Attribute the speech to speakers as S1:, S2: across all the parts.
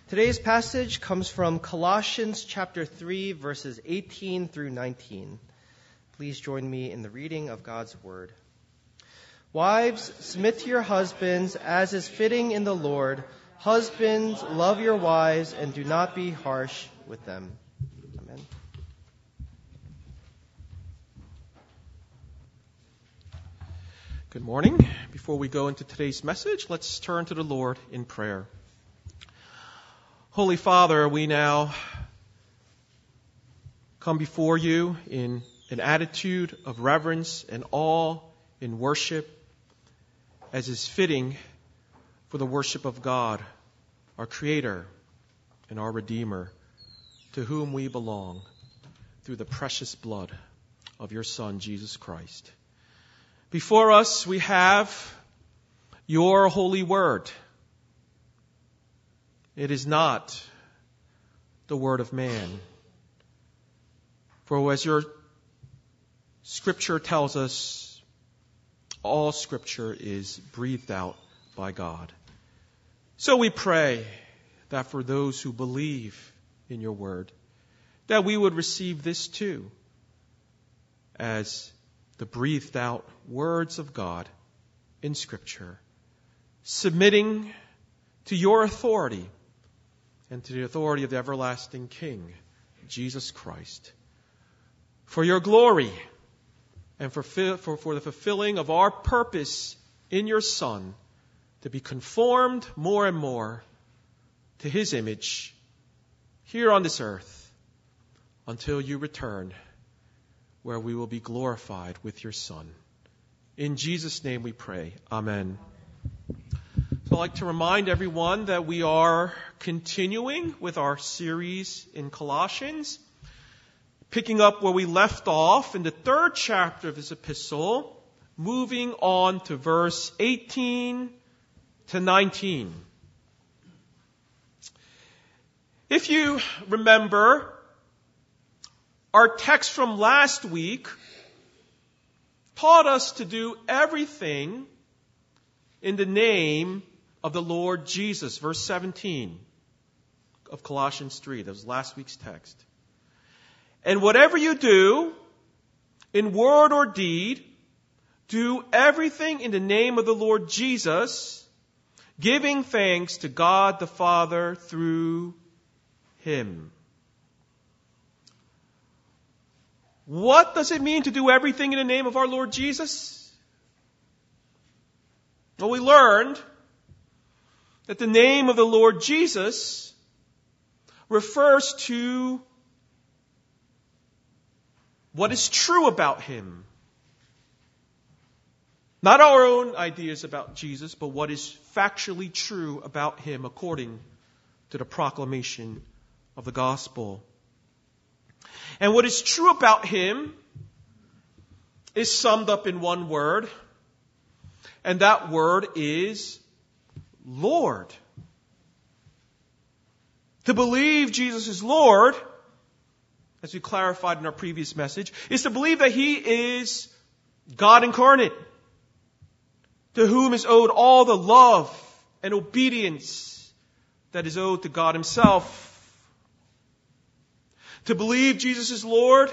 S1: Today's passage comes from Colossians chapter 3, verses 18 through 19. Please join me in the reading of God's word. Wives, submit to your husbands as is fitting in the Lord. Husbands, love your wives and do not be harsh with them. Amen.
S2: Good morning. Before we go into today's message, let's turn to the Lord in prayer. Holy Father, we now come before you in an attitude of reverence and awe in worship, as is fitting for the worship of God, our Creator and our Redeemer, to whom we belong through the precious blood of your Son, Jesus Christ. Before us, we have your holy word. It is not the word of man. For as your scripture tells us, all scripture is breathed out by God. So we pray that for those who believe in your word, that we would receive this too as the breathed out words of God in scripture, submitting to your authority and to the authority of the everlasting King, Jesus Christ, for your glory and for the fulfilling of our purpose in your Son, to be conformed more and more to His image here on this earth until you return, where we will be glorified with your Son. In Jesus' name we pray. Amen. So I'd like to remind everyone that we are continuing with our series in Colossians, picking up where we left off in the 3rd chapter of this epistle, moving on to verse 18 to 19. If you remember, our text from last week taught us to do everything in the name of the Lord Jesus. Verse 17 of Colossians 3. That was last week's text. And whatever you do, in word or deed, do everything in the name of the Lord Jesus, giving thanks to God the Father through Him. What does it mean to do everything in the name of our Lord Jesus? Well, we learned that the name of the Lord Jesus refers to what is true about Him. Not our own ideas about Jesus, but what is factually true about Him according to the proclamation of the gospel. And what is true about Him is summed up in one word, and that word is Lord. To believe Jesus is Lord, as we clarified in our previous message, is to believe that He is God incarnate, to whom is owed all the love and obedience that is owed to God Himself. To believe Jesus is Lord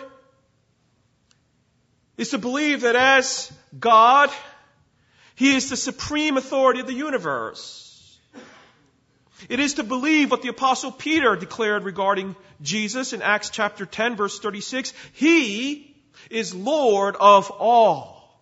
S2: is to believe that as God, He is the supreme authority of the universe. It is to believe what the Apostle Peter declared regarding Jesus in Acts chapter 10, verse 36. He is Lord of all.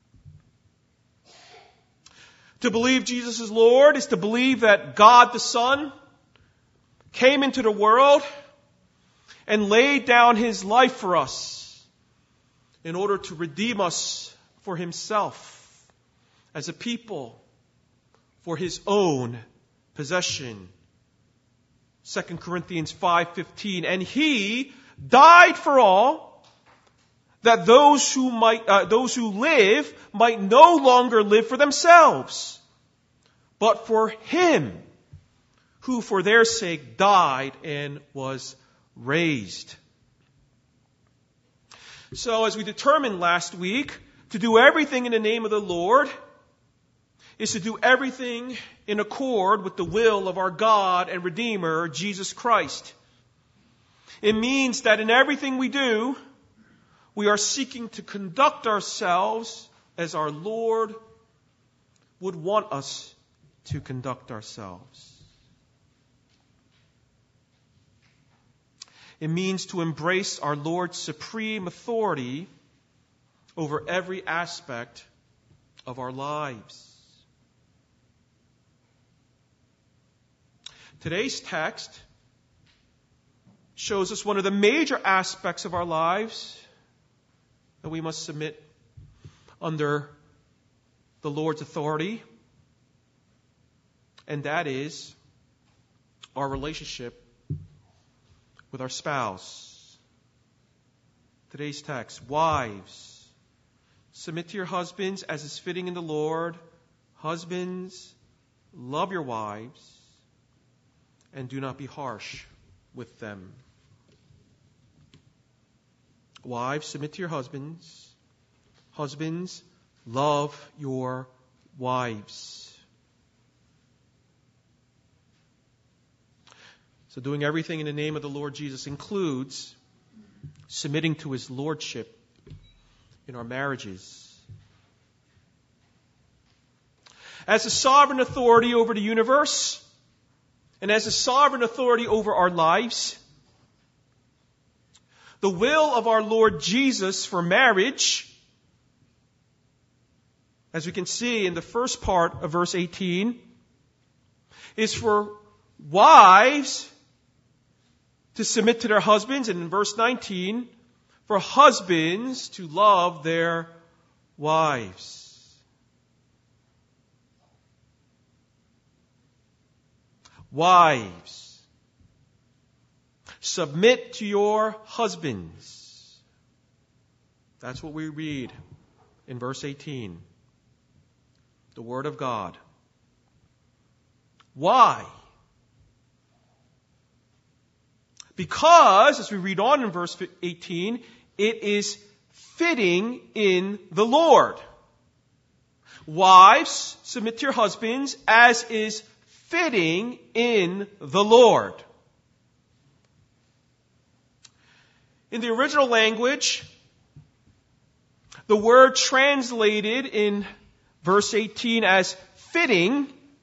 S2: To believe Jesus is Lord is to believe that God the Son came into the world and laid down His life for us in order to redeem us for Himself as a people for His own possession. 2 Corinthians 5:15. And He died for all, that those who live might no longer live for themselves, but for Him who for their sake died and was raised. So as we determined last week, to do everything in the name of the Lord is to do everything in accord with the will of our God and Redeemer, Jesus Christ. It means that in everything we do, we are seeking to conduct ourselves as our Lord would want us to conduct ourselves. It means to embrace our Lord's supreme authority over every aspect of our lives. Today's text shows us one of the major aspects of our lives that we must submit under the Lord's authority, and that is our relationship with our spouse. Today's text, wives, submit to your husbands as is fitting in the Lord. Husbands, love your wives, and do not be harsh with them. Wives, submit to your husbands. Husbands, love your wives. So doing everything in the name of the Lord Jesus includes submitting to His lordship in our marriages. As a sovereign authority over the universe, and as a sovereign authority over our lives, the will of our Lord Jesus for marriage, as we can see in the first part of verse 18, is for wives to submit to their husbands, and in verse 19, for husbands to love their wives. Wives, submit to your husbands. That's what we read in verse 18. The Word of God. Why? Because, as we read on in verse 18, it is fitting in the Lord. Wives, submit to your husbands as is fitting in the Lord. In the original language, the word translated in verse 18 as fitting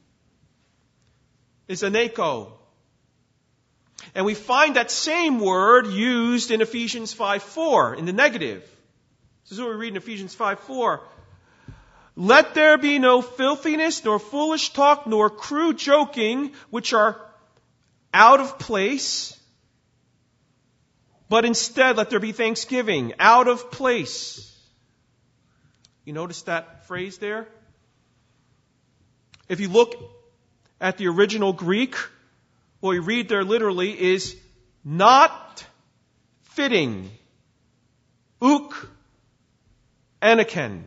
S2: is aneko. And we find that same word used in Ephesians 5:4 in the negative. This is what we read in Ephesians 5:4. Let there be no filthiness, nor foolish talk, nor crude joking, which are out of place, but instead let there be thanksgiving, out of place. You notice that phrase there? If you look at the original Greek, what we read there literally is not fitting. Uk anaken.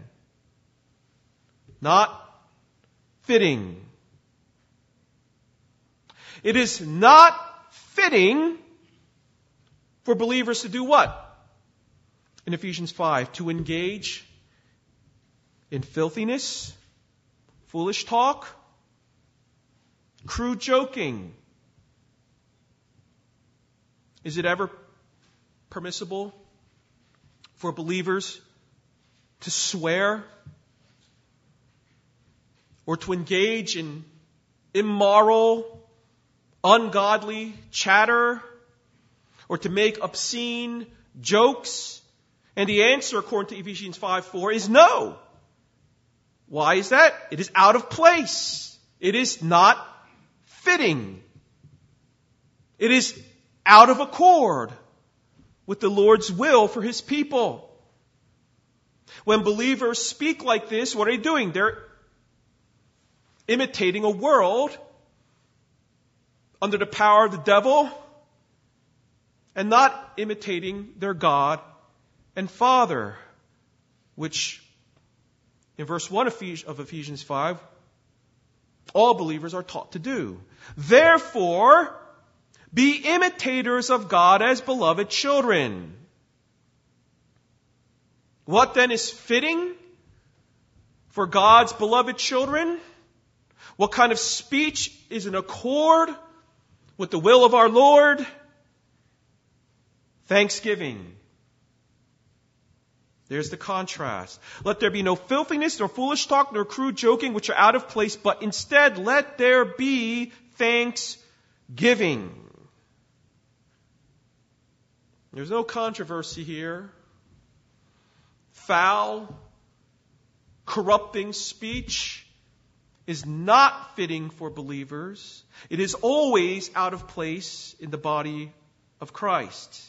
S2: Not fitting. It is not fitting for believers to do what? In Ephesians 5, to engage in filthiness, foolish talk, crude joking. Is it ever permissible for believers to swear or to engage in immoral, ungodly chatter, or to make obscene jokes? And the answer, according to Ephesians 5:4, is no. Why is that? It is out of place. It is not fitting. It is out of accord with the Lord's will for His people. When believers speak like this, what are they doing? They're imitating a world under the power of the devil and not imitating their God and Father, which in verse 1 of Ephesians 5, all believers are taught to do. Therefore, be imitators of God as beloved children. What then is fitting for God's beloved children? What kind of speech is in accord with the will of our Lord? Thanksgiving. There's the contrast. Let there be no filthiness, nor foolish talk, nor crude joking, which are out of place, but instead let there be thanksgiving. There's no controversy here. Foul, corrupting speech is not fitting for believers. It is always out of place in the body of Christ.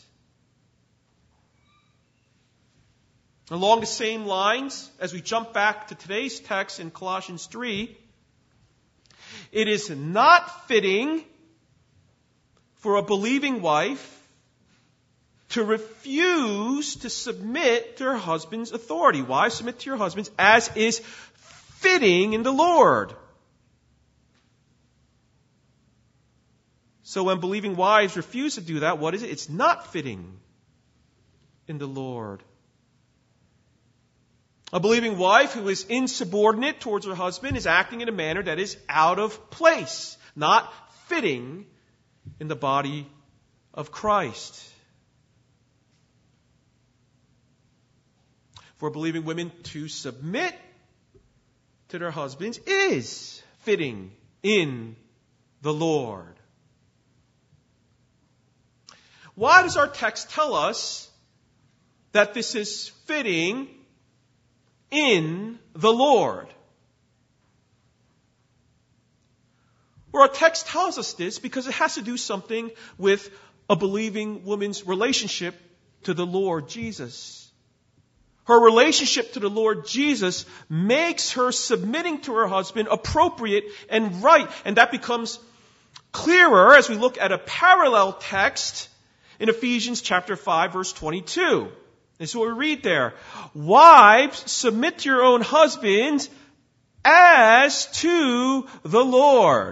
S2: Along the same lines, as we jump back to today's text in Colossians 3, it is not fitting for a believing wife to refuse to submit to her husband's authority. Wives, submit to your husbands as is fitting in the Lord. So when believing wives refuse to do that, what is it? It's not fitting in the Lord. A believing wife who is insubordinate towards her husband is acting in a manner that is out of place, not fitting in the body of Christ. For believing women to submit to their husbands is fitting in the Lord. Why does our text tell us that this is fitting in the Lord? Well, our text tells us this because it has to do something with a believing woman's relationship to the Lord Jesus. Her relationship to the Lord Jesus makes her submitting to her husband appropriate and right. And that becomes clearer as we look at a parallel text in Ephesians chapter 5, verse 22. This is what we read there. Wives, submit to your own husbands as to the Lord.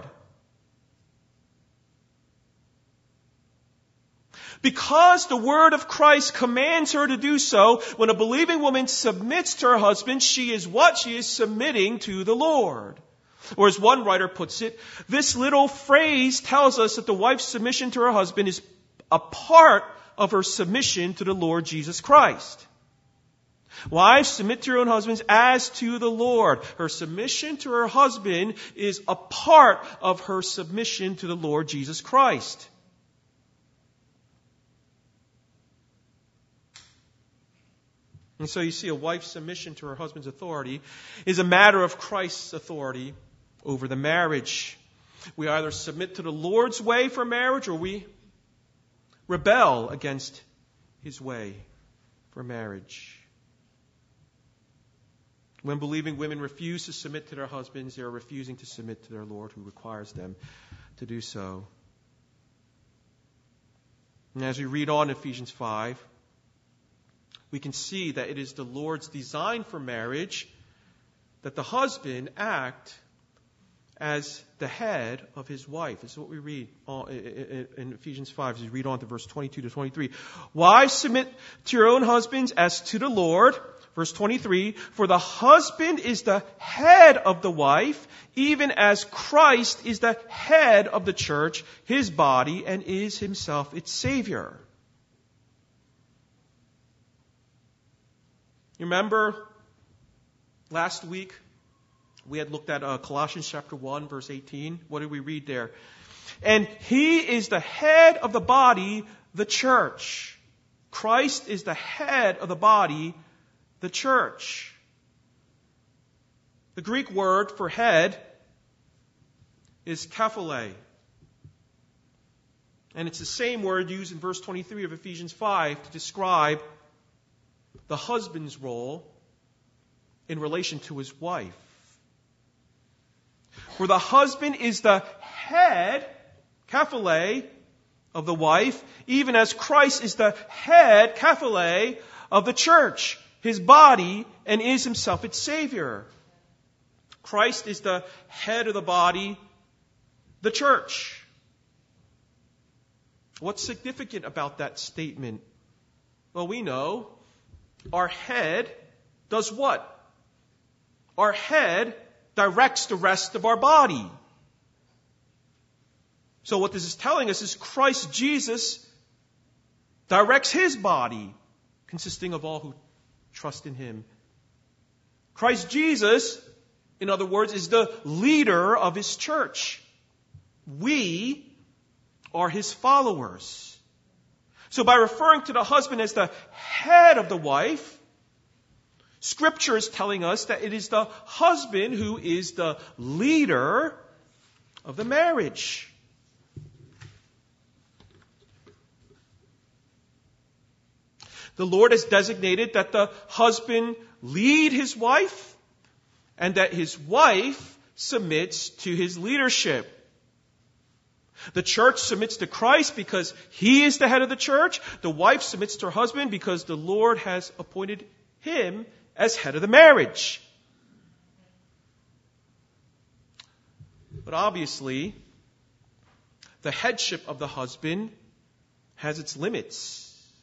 S2: Because the word of Christ commands her to do so, when a believing woman submits to her husband, she is what? She is submitting to the Lord. Or as one writer puts it, this little phrase tells us that the wife's submission to her husband is a part of her submission to the Lord Jesus Christ. Wives, submit to your own husbands as to the Lord. Her submission to her husband is a part of her submission to the Lord Jesus Christ. And so you see, a wife's submission to her husband's authority is a matter of Christ's authority over the marriage. We either submit to the Lord's way for marriage or we rebel against His way for marriage. When believing women refuse to submit to their husbands, they are refusing to submit to their Lord who requires them to do so. And as we read on in Ephesians 5, we can see that it is the Lord's design for marriage that the husband act as the head of his wife. This is what we read in Ephesians 5 as we read on to verse 22 to 23. Wives, submit to your own husbands as to the Lord. Verse 23, for the husband is the head of the wife, even as Christ is the head of the church, his body, and is himself its Savior. You remember last week we had looked at Colossians chapter 1, verse 18. What did we read there? And He is the head of the body, the church. Christ is the head of the body, the church. The Greek word for head is kephale. And it's the same word used in verse 23 of Ephesians 5 to describe the husband's role in relation to his wife. For the husband is the head, kephale, of the wife, even as Christ is the head, kephale, of the church, his body, and is himself its Savior. Christ is the head of the body, the church. What's significant about that statement? Well, we know our head does what? Our head directs the rest of our body. So what this is telling us is Christ Jesus directs his body, consisting of all who trust in him. Christ Jesus, in other words, is the leader of his church. We are his followers. So by referring to the husband as the head of the wife, Scripture is telling us that it is the husband who is the leader of the marriage. The Lord has designated that the husband lead his wife and that his wife submits to his leadership. The church submits to Christ because he is the head of the church. The wife submits to her husband because the Lord has appointed him as head of the marriage. But obviously, the headship of the husband has its limits.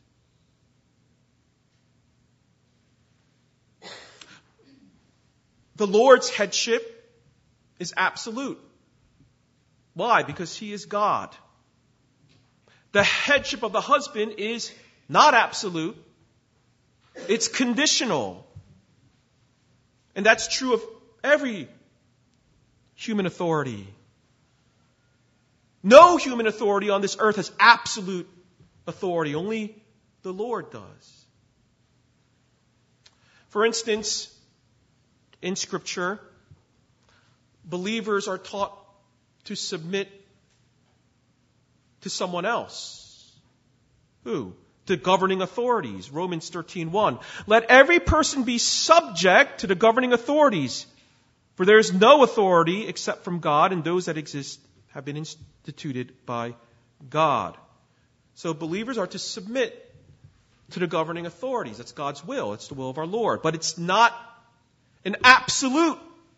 S2: The Lord's headship is absolute. Why? Because he is God. The headship of the husband is not absolute. It's conditional. And that's true of every human authority. No human authority on this earth has absolute authority. Only the Lord does. For instance, in Scripture, believers are taught to submit to someone else. Who? The governing authorities. Romans 13:1. Let every person be subject to the governing authorities, for there is no authority except from God, and those that exist have been instituted by God. So believers are to submit to the governing authorities. That's God's will. It's the will of our Lord. But it's not an absolute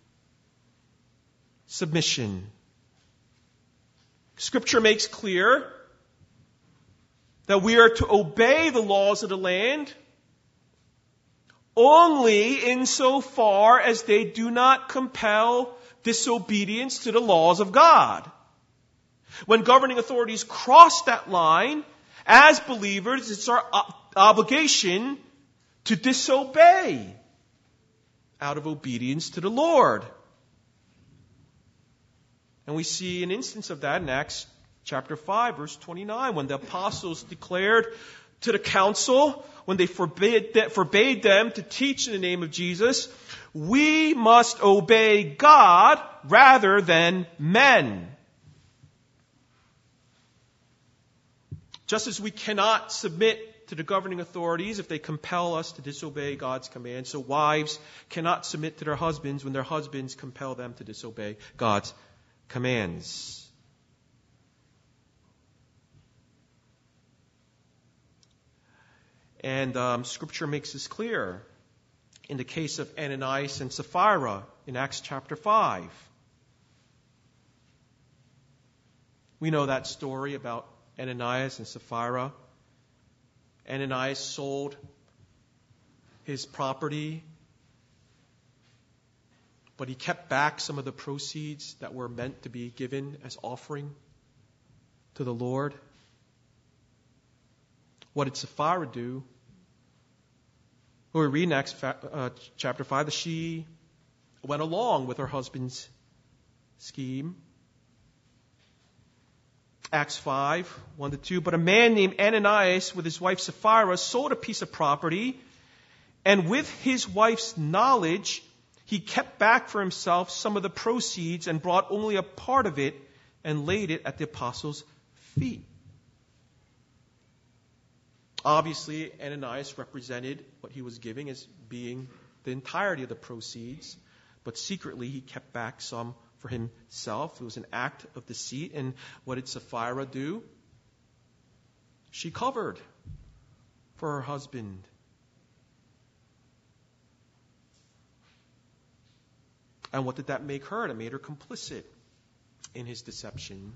S2: submission. Scripture makes clear that we are to obey the laws of the land only insofar as they do not compel disobedience to the laws of God. When governing authorities cross that line, as believers, it's our obligation to disobey out of obedience to the Lord. And we see an instance of that in Acts chapter 5, verse 29, when the apostles declared to the council, when they forbade them to teach in the name of Jesus, we must obey God rather than men. Just as we cannot submit to the governing authorities if they compel us to disobey God's commands, so wives cannot submit to their husbands when their husbands compel them to disobey God's commands. And Scripture makes this clear in the case of Ananias and Sapphira in Acts chapter 5. We know that story about Ananias and Sapphira. Ananias sold his property, but he kept back some of the proceeds that were meant to be given as offering to the Lord. What did Sapphira do? Well, we read in Acts chapter 5 that she went along with her husband's scheme. Acts 5, 1-2. But a man named Ananias with his wife Sapphira sold a piece of property, and with his wife's knowledge, he kept back for himself some of the proceeds and brought only a part of it and laid it at the apostles' feet. Obviously, Ananias represented what he was giving as being the entirety of the proceeds, but secretly he kept back some for himself. It was an act of deceit. And what did Sapphira do? She covered for her husband. And what did that make her? It made her complicit in his deception.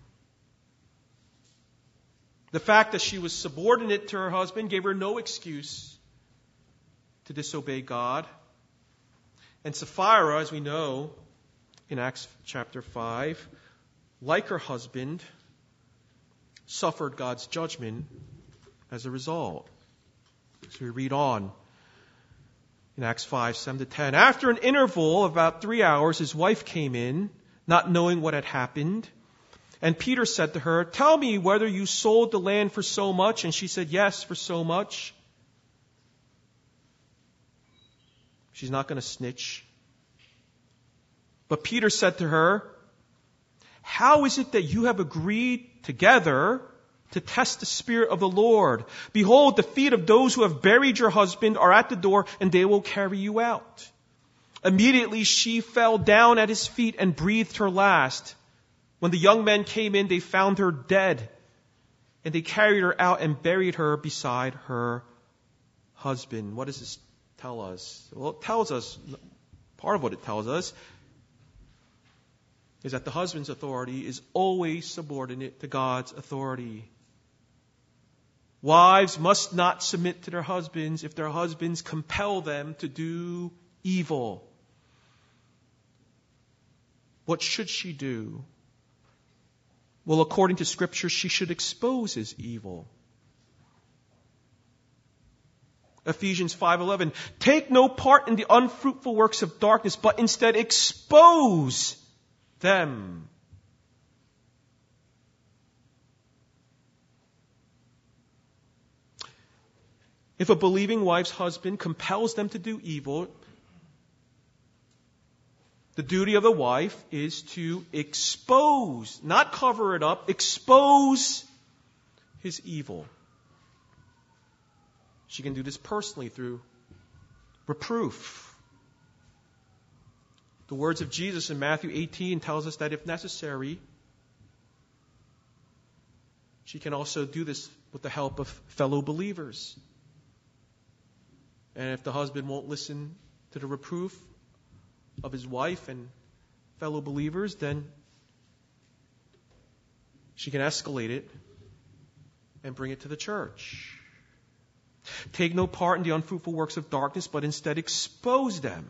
S2: The fact that she was subordinate to her husband gave her no excuse to disobey God. And Sapphira, as we know, in Acts chapter 5, like her husband, suffered God's judgment as a result. So we read on in Acts 5, 7-10. After an interval of about 3 hours, his wife came in, not knowing what had happened. And Peter said to her, "Tell me whether you sold the land for so much." And she said, "Yes, for so much." She's not going to snitch. But Peter said to her, "How is it that you have agreed together to test the Spirit of the Lord? Behold, the feet of those who have buried your husband are at the door, and they will carry you out." Immediately she fell down at his feet and breathed her last. When the young men came in, they found her dead, and they carried her out and buried her beside her husband. What does this tell us? Well, it tells us, part of what it tells us, is that the husband's authority is always subordinate to God's authority. Wives must not submit to their husbands if their husbands compel them to do evil. What should she do? Well, according to Scripture, she should expose his evil. Ephesians 5:11, "Take no part in the unfruitful works of darkness, but instead expose them." If a believing wife's husband compels them to do evil, the duty of the wife is to expose, not cover it up, expose his evil. She can do this personally through reproof. The words of Jesus in Matthew 18 tells us that if necessary, she can also do this with the help of fellow believers. And if the husband won't listen to the reproof of his wife and fellow believers, then she can escalate it and bring it to the church. Take no part in the unfruitful works of darkness, but instead expose them.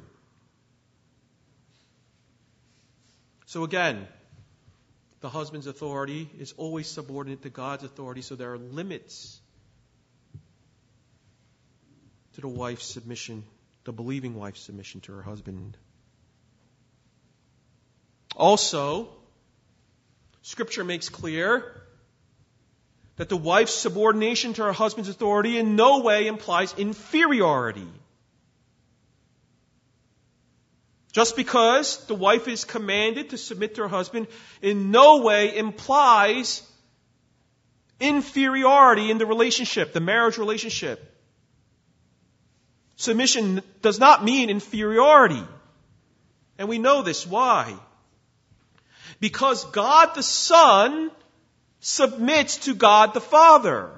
S2: So again, the husband's authority is always subordinate to God's authority, so there are limits to the wife's submission, the believing wife's submission to her husband. Also, Scripture makes clear that the wife's subordination to her husband's authority in no way implies inferiority. Just because the wife is commanded to submit to her husband in no way implies inferiority in the relationship, the marriage relationship. Submission does not mean inferiority. And we know this. Why? Because God the Son submits to God the Father.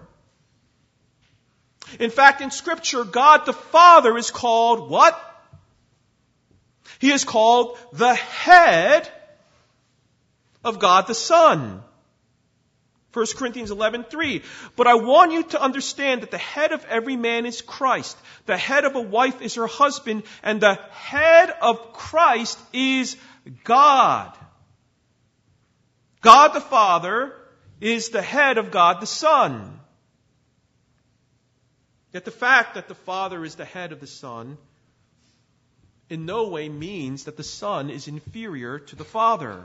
S2: In fact, in Scripture, God the Father is called what? He is called the head of God the Son. 1 Corinthians 11:3. But I want you to understand that the head of every man is Christ. The head of a wife is her husband, and the head of Christ is God. God the Father is the head of God the Son. Yet the fact that the Father is the head of the Son in no way means that the Son is inferior to the Father.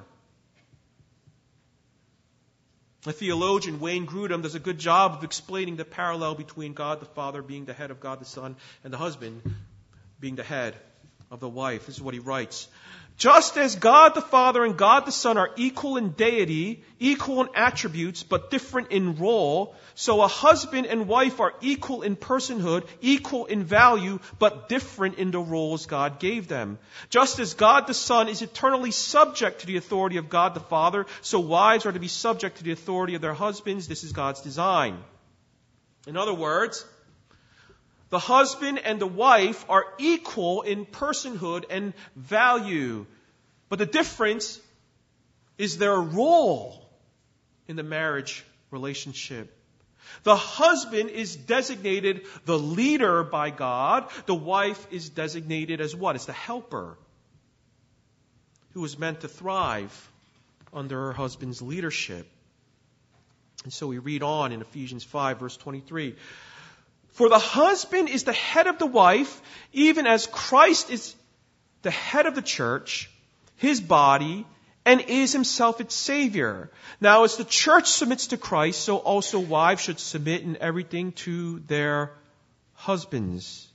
S2: The theologian Wayne Grudem does a good job of explaining the parallel between God the Father being the head of God the Son and the husband being the head of the wife. This is what he writes. Just as God the Father and God the Son are equal in deity, equal in attributes, but different in role, so a husband and wife are equal in personhood, equal in value, but different in the roles God gave them. Just as God the Son is eternally subject to the authority of God the Father, so wives are to be subject to the authority of their husbands. This is God's design. In other words, the husband and the wife are equal in personhood and value. But the difference is their role in the marriage relationship. The husband is designated the leader by God. The wife is designated as what? As the helper who was meant to thrive under her husband's leadership. And so we read on in Ephesians 5, verse 23. For the husband is the head of the wife, even as Christ is the head of the church, his body, and is himself its Savior. Now, as the church submits to Christ, so also wives should submit in everything to their husbands.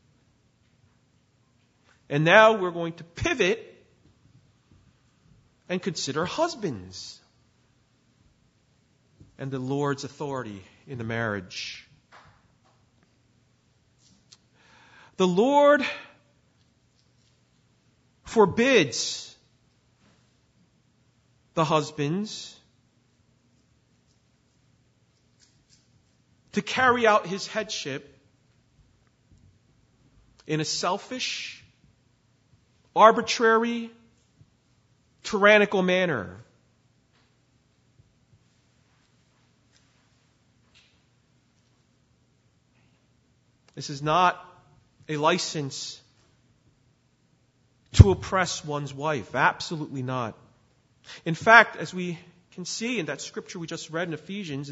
S2: And now we're going to pivot and consider husbands and the Lord's authority in the marriage. The Lord forbids the husbands to carry out his headship in a selfish, arbitrary, tyrannical manner. This is not a license to oppress one's wife. Absolutely not. In fact, as we can see in that scripture we just read in Ephesians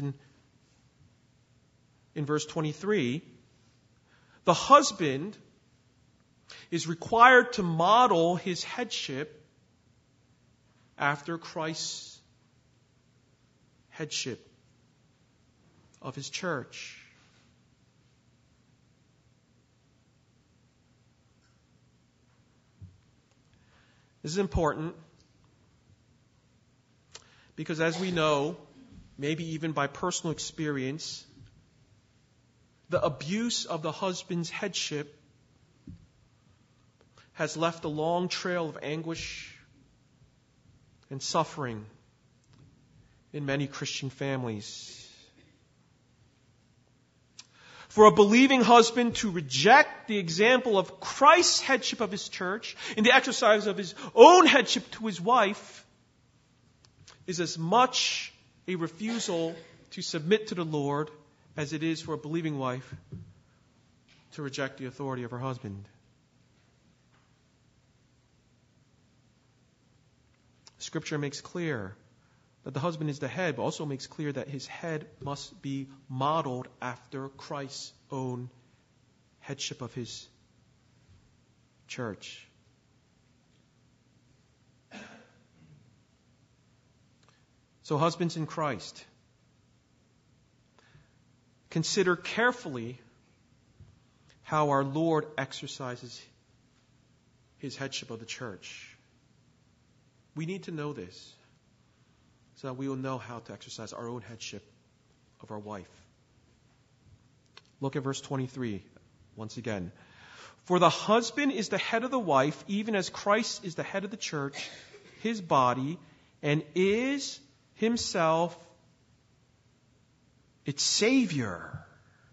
S2: in verse 23, the husband is required to model his headship after Christ's headship of his church. This is important because, as we know, maybe even by personal experience, the abuse of the husband's headship has left a long trail of anguish and suffering in many Christian families. For a believing husband to reject the example of Christ's headship of his church in the exercise of his own headship to his wife is as much a refusal to submit to the Lord as it is for a believing wife to reject the authority of her husband. Scripture makes clear that the husband is the head, but also makes clear that his head must be modeled after Christ's own headship of his church. So, husbands in Christ, consider carefully how our Lord exercises his headship of the church. We need to know this, so that we will know how to exercise our own headship of our wife. Look at verse 23 once again. For the husband is the head of the wife, even as Christ is the head of the church, his body, and is himself its Savior.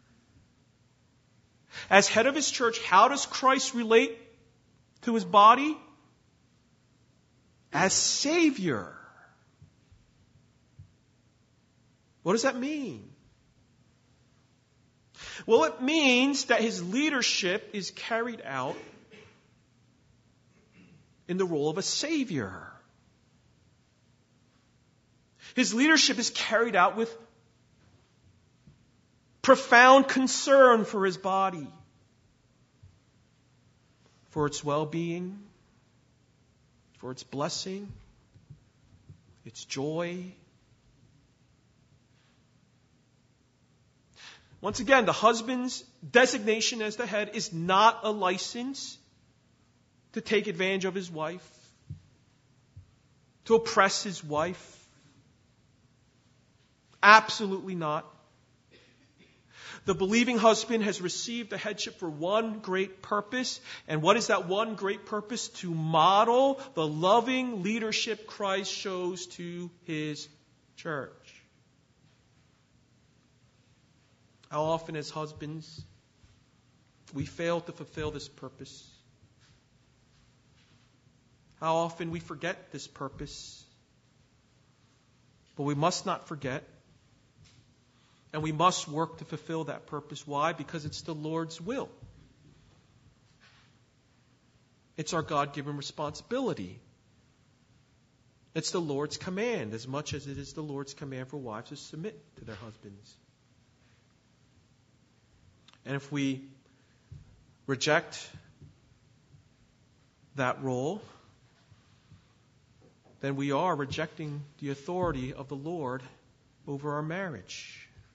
S2: As head of his church, how does Christ relate to his body? As Savior. What does that mean? Well, it means that his leadership is carried out in the role of a Savior. His leadership is carried out with profound concern for his body, for its well-being, for its blessing, its joy. Once again, the husband's designation as the head is not a license to take advantage of his wife, to oppress his wife. Absolutely not. The believing husband has received the headship for one great purpose. And what is that one great purpose? To model the loving leadership Christ shows to his church. How often as husbands we fail to fulfill this purpose? How often we forget this purpose? But we must not forget. And we must work to fulfill that purpose. Why? Because it's the Lord's will. It's our God-given responsibility. It's the Lord's command as much as it is the Lord's command for wives to submit to their husbands. And if we reject that role, then we are rejecting the authority of the Lord over our marriage.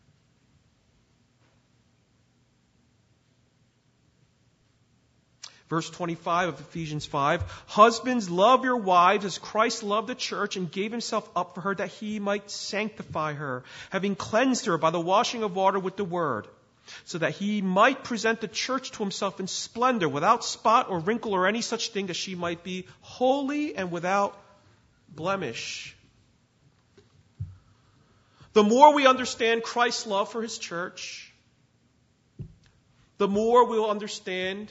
S2: Verse 25 of Ephesians 5, husbands, love your wives as Christ loved the church and gave himself up for her that he might sanctify her, having cleansed her by the washing of water with the word, so that he might present the church to himself in splendor, without spot or wrinkle or any such thing, that she might be holy and without blemish. The more we understand Christ's love for his church, the more we'll understand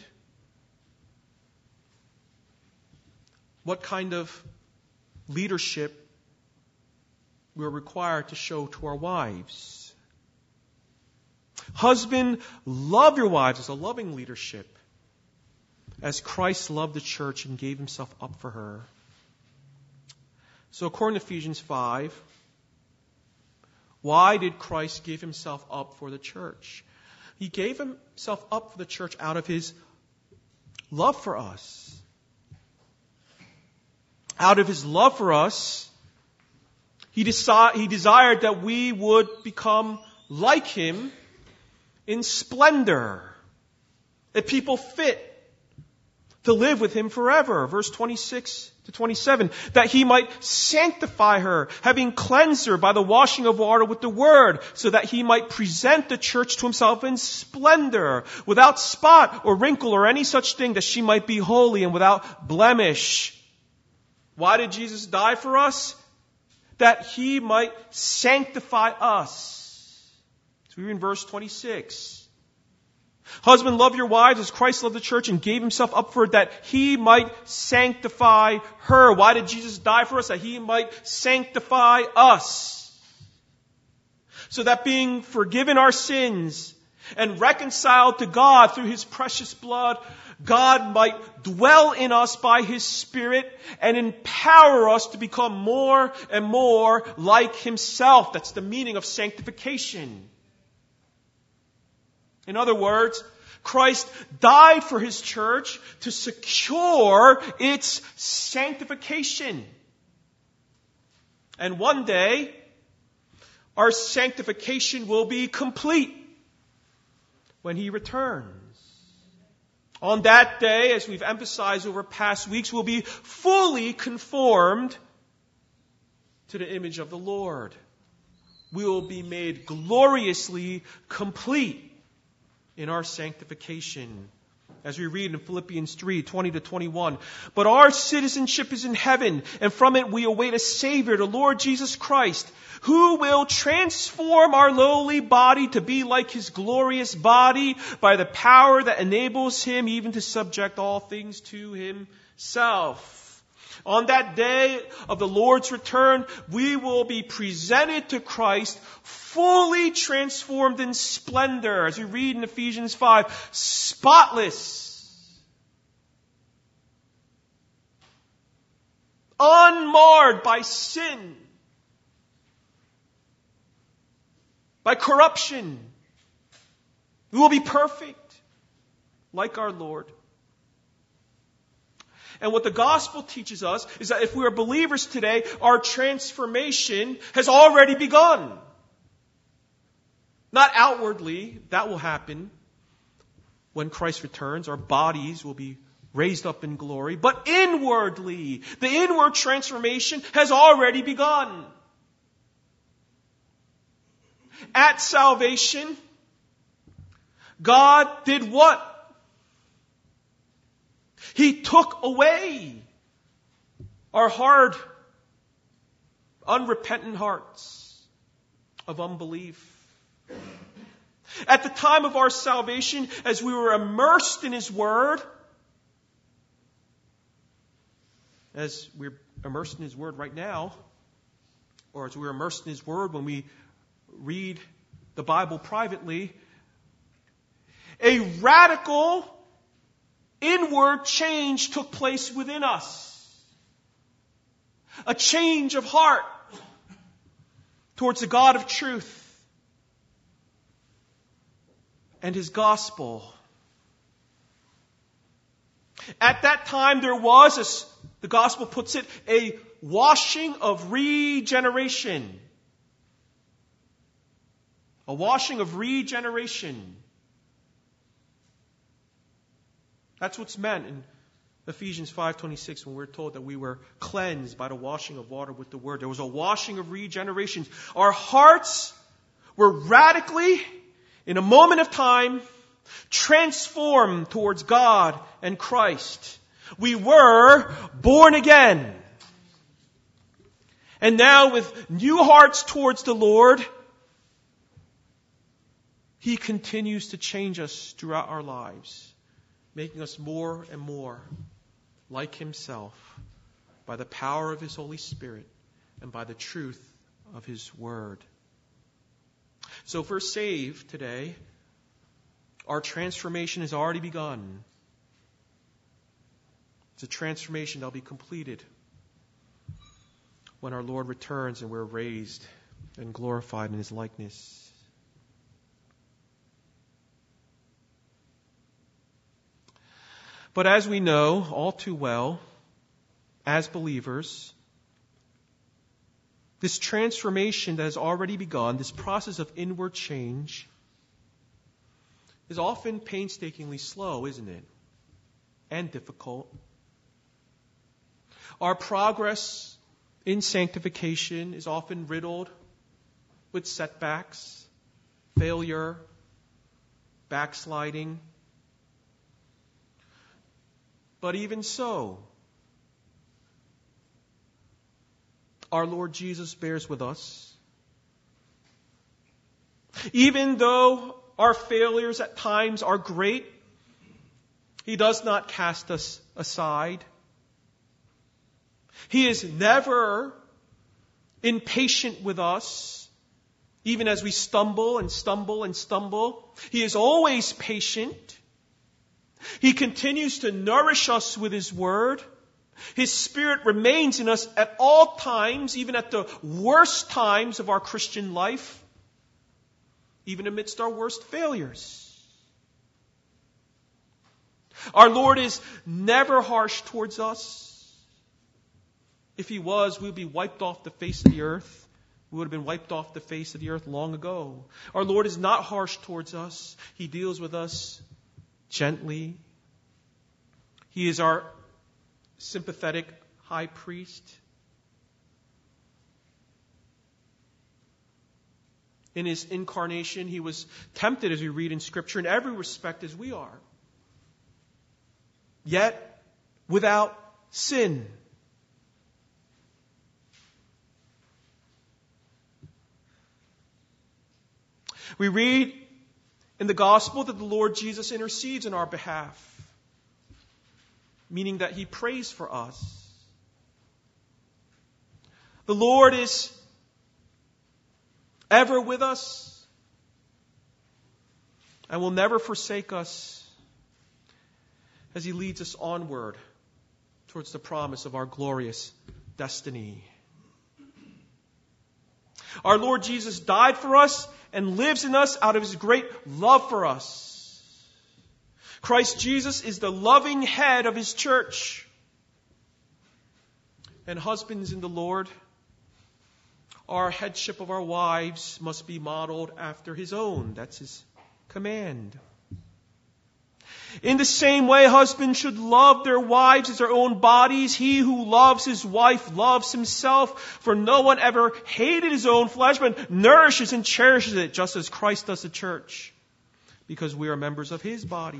S2: what kind of leadership we're required to show to our wives. Husband, love your wives as a loving leadership, as Christ loved the church and gave himself up for her. So according to Ephesians 5, why did Christ give himself up for the church? He gave himself up for the church out of his love for us. Out of his love for us, he desired that we would become like him in splendor, a people fit to live with him forever. Verse 26 to 27, that he might sanctify her, having cleansed her by the washing of water with the word, so that he might present the church to himself in splendor, without spot or wrinkle or any such thing, that she might be holy and without blemish. Why did Jesus die for us? That he might sanctify us. So we read in verse 26. Husband, love your wives as Christ loved the church and gave himself up for it, that he might sanctify her. Why did Jesus die for us? That he might sanctify us. So that being forgiven our sins and reconciled to God through his precious blood, God might dwell in us by his Spirit and empower us to become more and more like himself. That's the meaning of sanctification. In other words, Christ died for his church to secure its sanctification. And one day, our sanctification will be complete when he returns. On that day, as we've emphasized over past weeks, we'll be fully conformed to the image of the Lord. We will be made gloriously complete in our sanctification. As we read in Philippians 3:20 to 21. But our citizenship is in heaven, and from it we await a Savior, the Lord Jesus Christ, who will transform our lowly body to be like his glorious body by the power that enables him even to subject all things to himself. On that day of the Lord's return, we will be presented to Christ fully transformed in splendor, as we read in Ephesians 5, spotless, unmarred by sin, by corruption. We will be perfect, like our Lord. And what the gospel teaches us is that if we are believers today, our transformation has already begun. Not outwardly, that will happen when Christ returns. Our bodies will be raised up in glory. But inwardly, the inward transformation has already begun. At salvation, God did what? He took away our hard, unrepentant hearts of unbelief. At the time of our salvation, as we were immersed in his word, as we're immersed in his word right now, or as we're immersed in his word when we read the Bible privately, a radical inward change took place within us. a change of heart towards the God of truth and His gospel. At that time there was, as the gospel puts it, a washing of regeneration. A washing of regeneration. That's what's meant in Ephesians 5:26 when we're told that we were cleansed by the washing of water with the word. There was a washing of regeneration. Our hearts were radically, in a moment of time, transformed towards God and Christ. We were born again. And now with new hearts towards the Lord, He continues to change us throughout our lives, making us more and more like Himself by the power of His Holy Spirit and by the truth of His Word. So if we're saved today, our transformation has already begun. It's a transformation that will be completed when our Lord returns and we're raised and glorified in His likeness. But as we know all too well, as believers, this transformation that has already begun, this process of inward change, is often painstakingly slow, isn't it? And difficult. Our progress in sanctification is often riddled with setbacks, failure, backsliding. But even so, our Lord Jesus bears with us. Even though our failures at times are great, He does not cast us aside. He is never impatient with us, even as we stumble and stumble and stumble. He is always patient. He continues to nourish us with His Word. His Spirit remains in us at all times, even at the worst times of our Christian life, even amidst our worst failures. Our Lord is never harsh towards us. If He was, we would be wiped off the face of the earth. We would have been wiped off the face of the earth long ago. Our Lord is not harsh towards us. He deals with us gently. He is our sympathetic high priest. In His incarnation, He was tempted, as we read in Scripture, in every respect as we are. Yet, without sin. We read in the gospel that the Lord Jesus intercedes on our behalf, meaning that He prays for us. The Lord is ever with us and will never forsake us as He leads us onward towards the promise of our glorious destiny. Our Lord Jesus died for us and lives in us out of His great love for us. Christ Jesus is the loving head of His church. And husbands in the Lord, our headship of our wives must be modeled after His own. That's His command. In the same way, husbands should love their wives as their own bodies. He who loves his wife loves himself. For no one ever hated his own flesh, but nourishes and cherishes it, just as Christ does the church, because we are members of His body.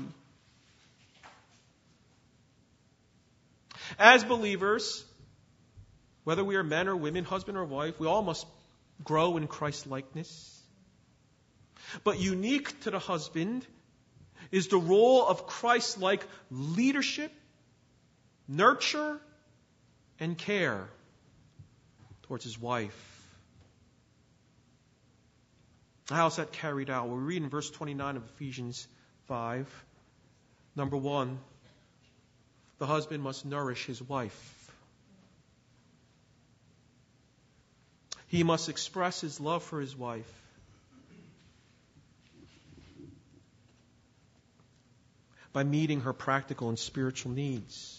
S2: As believers, whether we are men or women, husband or wife, we all must grow in Christ's likeness. But unique to the husband is the role of Christ-like leadership, nurture, and care towards his wife. How is that carried out? Well, we read in verse 29 of Ephesians 5. Number 1, the husband must nourish his wife. He must express his love for his wife. By meeting her practical and spiritual needs.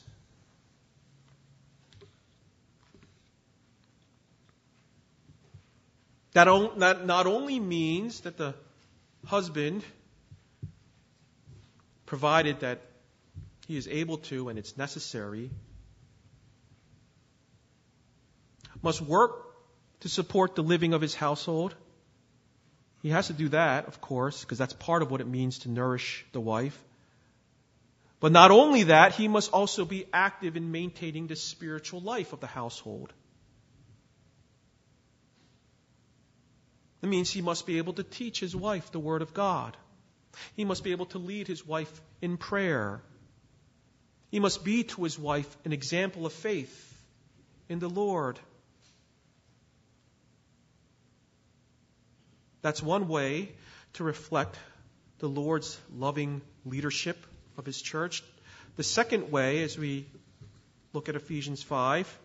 S2: That not only means that the husband, provided that he is able to and it's necessary, must work to support the living of his household. He has to do that, of course, because that's part of what it means to nourish the wife. But not only that, he must also be active in maintaining the spiritual life of the household. It means he must be able to teach his wife the Word of God. He must be able to lead his wife in prayer. He must be to his wife an example of faith in the Lord. That's one way to reflect the Lord's loving leadership of his church. The second way, as we look at Ephesians 5,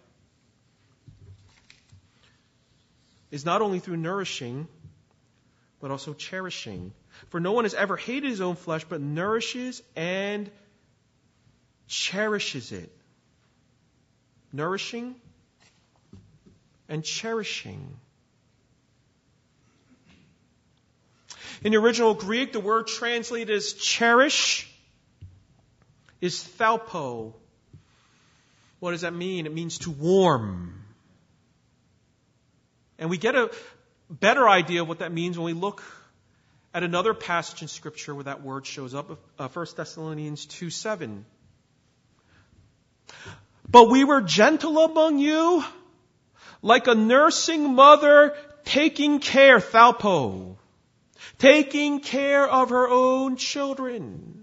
S2: is not only through nourishing, but also cherishing. For no one has ever hated his own flesh, but nourishes and cherishes it. Nourishing and cherishing. In the original Greek, the word translated as cherish is thalpo. What does that mean? It means to warm. And we get a better idea of what that means when we look at another passage in Scripture where that word shows up, 1 Thessalonians 2:7. But we were gentle among you, like a nursing mother taking care, thalpo, taking care of her own children.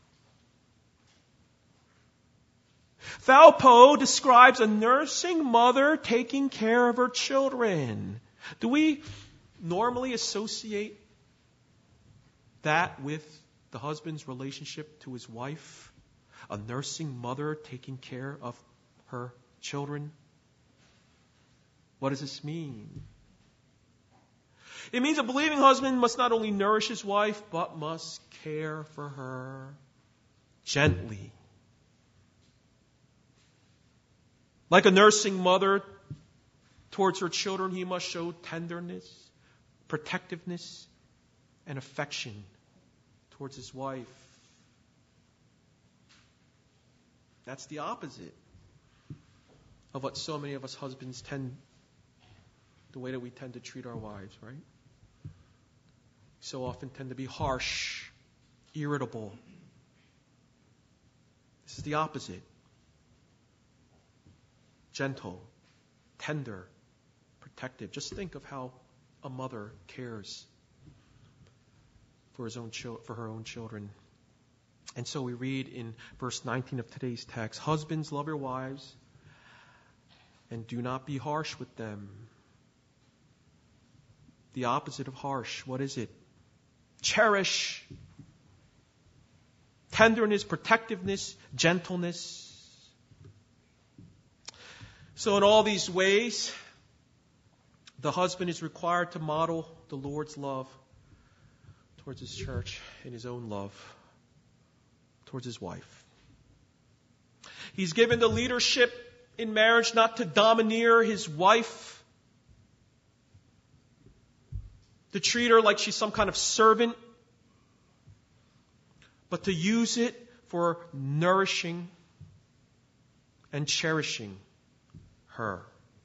S2: Thalpo describes a nursing mother taking care of her children. Do we normally associate that with the husband's relationship to his wife? A nursing mother taking care of her children? What does this mean? It means a believing husband must not only nourish his wife, but must care for her gently. Like a nursing mother towards her children, he must show tenderness, protectiveness, and affection towards his wife. That's the opposite of what so many of us husbands the way that we tend to treat our wives, right? So often tend to be harsh, irritable. This is the opposite. Gentle, tender, protective. Just think of how a mother cares for her own children. And so we read in verse 19 of today's text, husbands, love your wives and do not be harsh with them. The opposite of harsh, what is it? Cherish, tenderness, protectiveness, gentleness. So in all these ways, the husband is required to model the Lord's love towards his church and his own love towards his wife. He's given the leadership in marriage not to domineer his wife, to treat her like she's some kind of servant, but to use it for nourishing and cherishing her,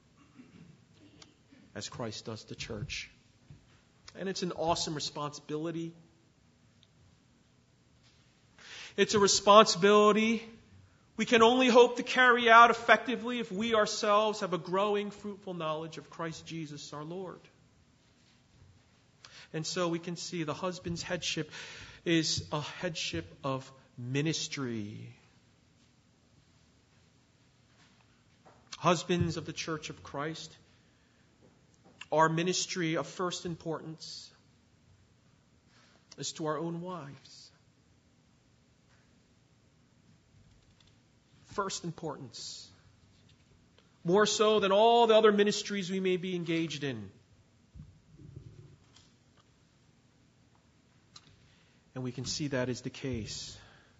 S2: as Christ does the church. And it's an awesome responsibility. It's a responsibility we can only hope to carry out effectively if we ourselves have a growing, fruitful knowledge of Christ Jesus our Lord. And so we can see the husband's headship is a headship of ministry. Husbands of the Church of Christ, our ministry of first importance is to our own wives. First importance. more so than all the other ministries we may be engaged in. And we can see that is the case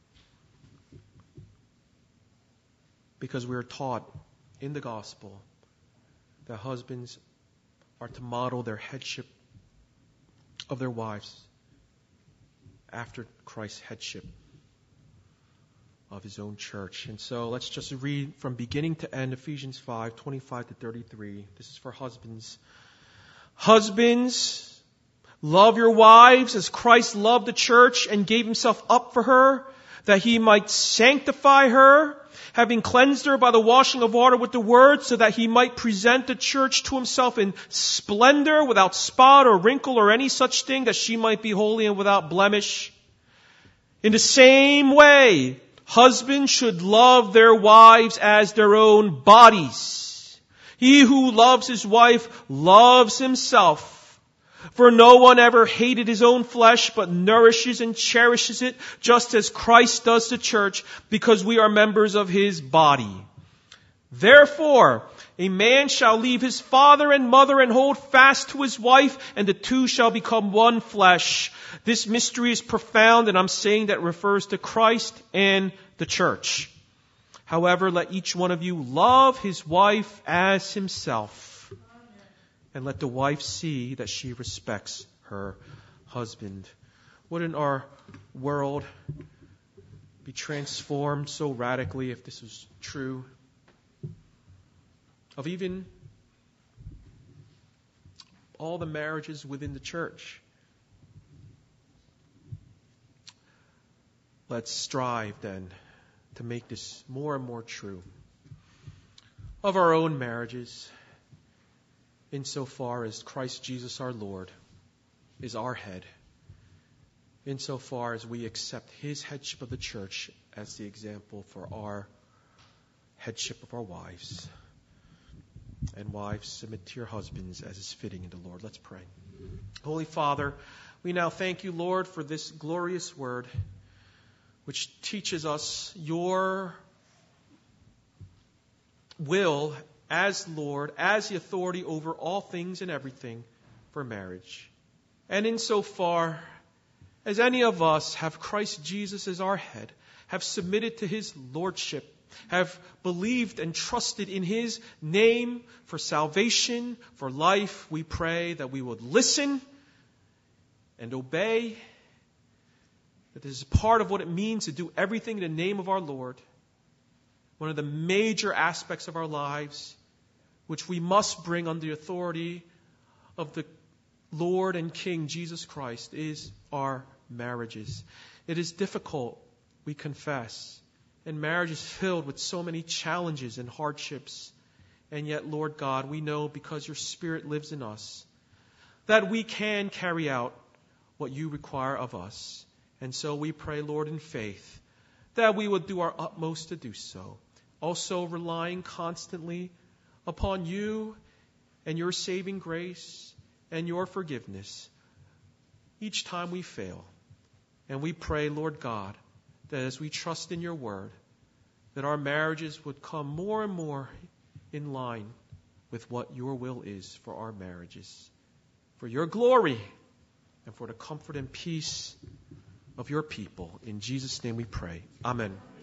S2: because we are taught in the gospel that husbands are to model their headship of their wives after Christ's headship of his own church. And so let's just read from beginning to end Ephesians 5:25 to 33. This is for husbands. Husbands, love your wives as Christ loved the church and gave himself up for her, that he might sanctify her, having cleansed her by the washing of water with the word, so that he might present the church to himself in splendor, without spot or wrinkle or any such thing, that she might be holy and without blemish. In the same way, husbands should love their wives as their own bodies. He who loves his wife loves himself. For no one ever hated his own flesh, but nourishes and cherishes it, just as Christ does the church, because we are members of his body. Therefore, a man shall leave his father and mother and hold fast to his wife, and the two shall become one flesh. This mystery is profound, and I'm saying that refers to Christ and the church. However, let each one of you love his wife as himself. And let the wife see that she respects her husband. Wouldn't our world be transformed so radically if this was true? Of even all the marriages within the church. Let's strive then to make this more and more true. Of our own marriages, insofar as Christ Jesus our Lord is our head, insofar as we accept his headship of the church as the example for our headship of our wives. And wives, submit to your husbands as is fitting in the Lord. Let's pray. Holy Father, we now thank you, Lord, for this glorious word which teaches us your will as Lord, as the authority over all things and everything for marriage. And insofar as any of us have Christ Jesus as our head, have submitted to his lordship, have believed and trusted in his name for salvation, for life, we pray that we would listen and obey, that this is part of what it means to do everything in the name of our Lord. One of the major aspects of our lives, which we must bring under the authority of the Lord and King Jesus Christ, is our marriages. It is difficult, we confess, and marriage is filled with so many challenges and hardships. And yet, Lord God, we know because your Spirit lives in us, that we can carry out what you require of us. And so we pray, Lord, in faith, that we would do our utmost to do so. Also relying constantly upon you and your saving grace and your forgiveness each time we fail. And we pray, Lord God, that as we trust in your word, that our marriages would come more and more in line with what your will is for our marriages. For your glory and for the comfort and peace of your people. In Jesus' name we pray. Amen.